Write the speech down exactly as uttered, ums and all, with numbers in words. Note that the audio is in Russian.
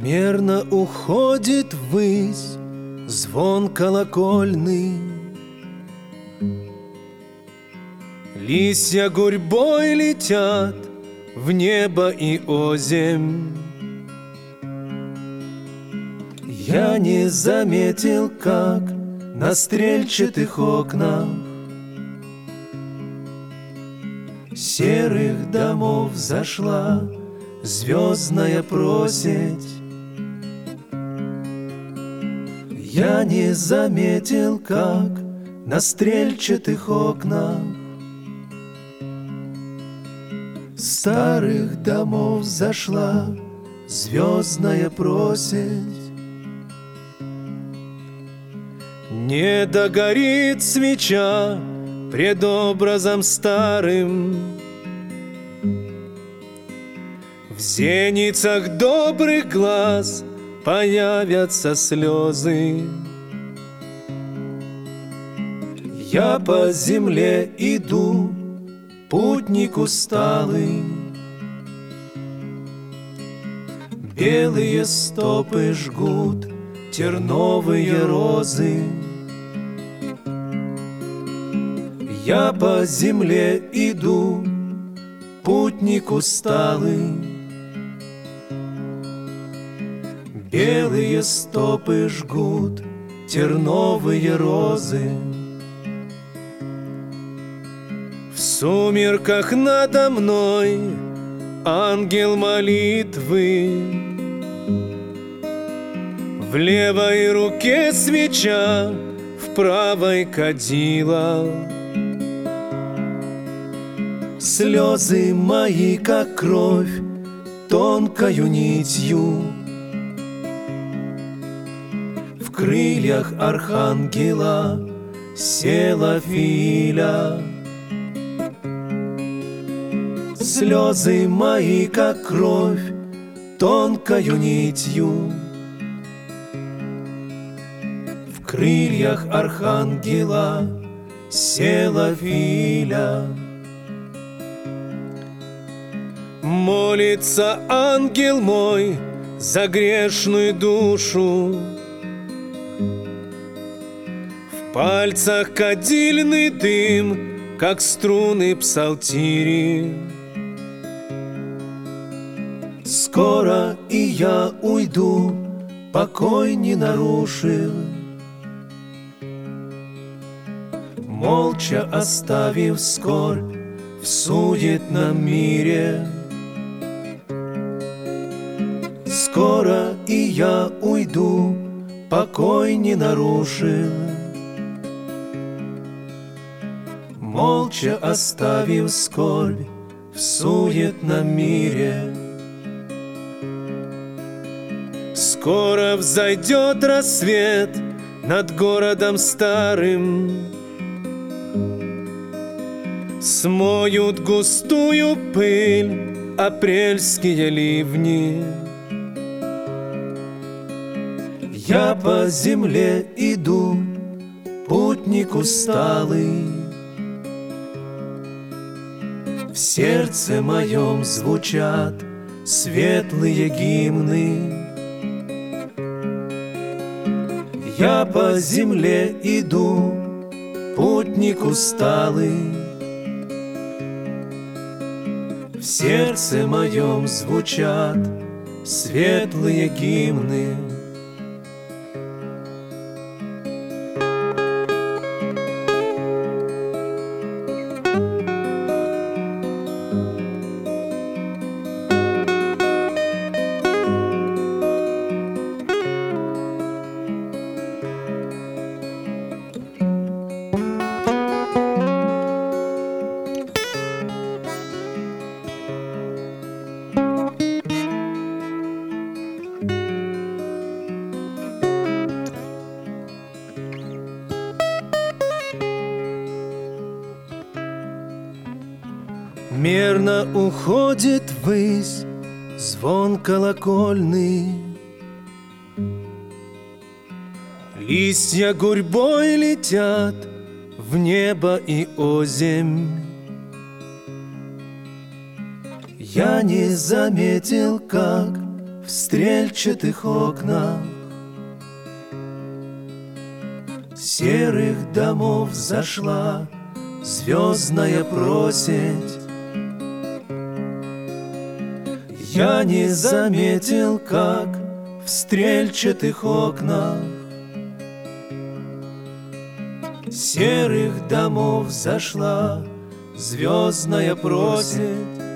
Мерно уходит ввысь звон колокольный, листья гурьбой летят в небо и озимь. Я не заметил, как на стрельчатых окнах серых домов зашла звездная просить. Я не заметил, как на стрельчатых окнах старых домов зашла звездная просить. Не догорит свеча пред образом старым, в зеницах добрых глаз появятся слезы. Я по земле иду, путник усталый, белые стопы жгут терновые розы. Я по земле иду, путник усталый, белые стопы жгут терновые розы. В сумерках надо мной ангел молитвы, в левой руке свеча, в правой кадила. Слезы мои, как кровь, тонкою нитью в крыльях архангела села Филя. Слезы мои, как кровь, тонкою нитью в крыльях архангела села Филя. Молится ангел мой за грешную душу, в пальцах кадильный дым, как струны псалтири. Скоро и я уйду, покой не нарушив, молча оставив скорбь в суетном мире. Скоро и я уйду, покой не нарушив, молча оставив скорбь в суетном мире. Скоро взойдет рассвет над городом старым, смоют густую пыль апрельские ливни. Я по земле иду, путник усталый, в сердце моем звучат светлые гимны. Я по земле иду, путник усталый, в сердце моем звучат светлые гимны. Мерно уходит ввысь звон колокольный, листья гурьбой летят в небо и озимь. Я не заметил, как в в стрельчатых окнах серых домов зашла звездная просить. Я не заметил, как в стрельчатых окнах серых домов зашла звездная просить.